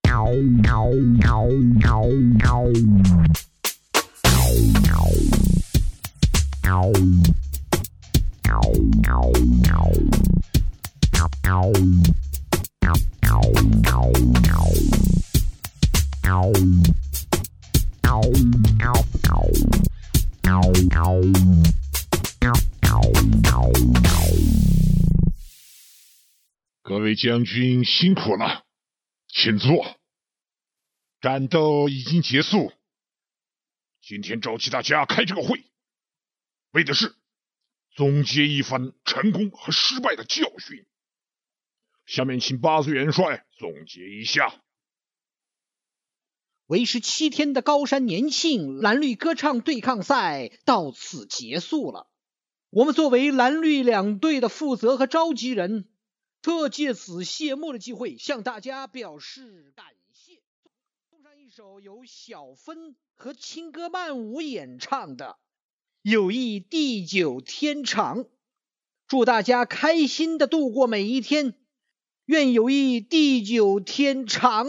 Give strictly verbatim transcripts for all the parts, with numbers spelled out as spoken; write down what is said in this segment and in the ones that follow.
各位将军辛苦了，请坐。战斗已经结束，今天召集大家开这个会，为的是总结一番成功和失败的教训。下面请八岁元帅总结一下。 为时七天的高山年庆蓝绿歌唱对抗赛到此结束了。我们作为蓝绿两队的负责和召集人，特借此谢幕的机会向大家表示感谢。送上一首由小芬和青歌曼舞演唱的《友谊地久天长》，祝大家开心的度过每一天，愿友谊地久天长。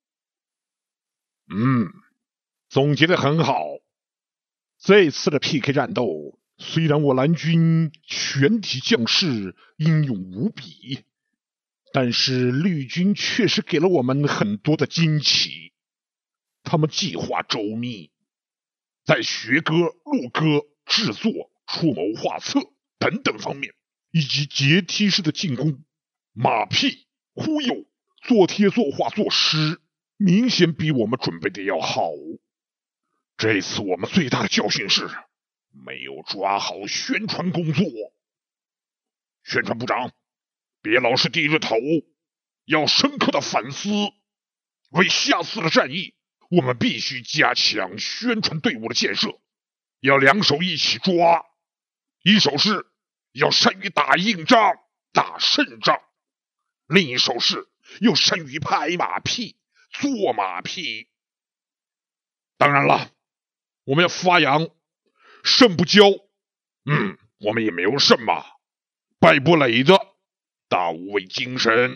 嗯，总结得很好。这次的 P K 战斗，虽然我蓝军全体将士英勇无比，但是绿军确实给了我们很多的惊奇。他们计划周密，在学歌、录歌、制作、出谋划策等等方面，以及阶梯式的进攻、马屁、忽悠、做贴作画作诗，明显比我们准备的要好。这次我们最大的教训是没有抓好宣传工作。宣传部长，别老是低着头，要深刻的反思。为下次的战役，我们必须加强宣传队伍的建设，要两手一起抓。一手是要善于打硬仗、打胜仗，另一手是要善于拍马屁、做马屁。当然了，我们要发扬胜不骄，嗯，我们也没有胜嘛，败不馁的大无畏精神。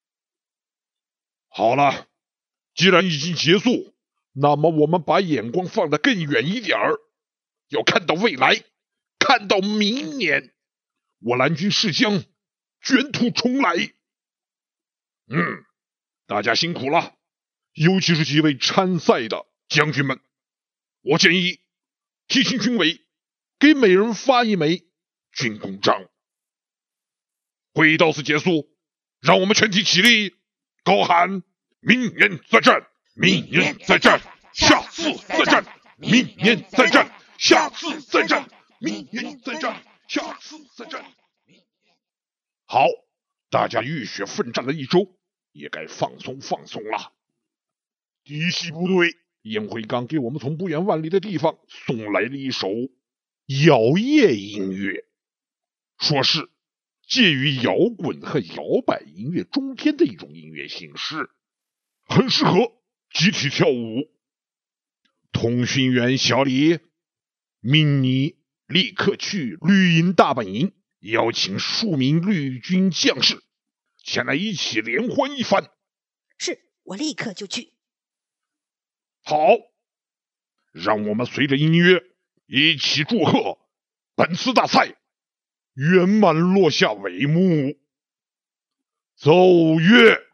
好了，既然已经结束，那么我们把眼光放得更远一点儿，要看到未来，看到明年，我蓝军誓将卷土重来。嗯，大家辛苦了，尤其是几位参赛的将军们，我建议提醒军委给每人发一枚军功章。会议到此结束，让我们全体起立，高喊明年再战，明年再战，下次再战，明年再战，下次再战，明年再战，下次再战。好，大家浴血奋战了一周，也该放松放松了。嫡系部队燕辉刚给我们从不远万里的地方送来了一首摇曳音乐，说是介于摇滚和摇摆音乐中间的一种音乐形式，很适合集体跳舞。通讯员小李，命你立刻去绿营大本营，邀请数名绿军将士前来一起联欢一番。 是，我立刻就去。 好，让我们随着音乐一起祝贺本次大赛圆满落下帷幕。奏乐。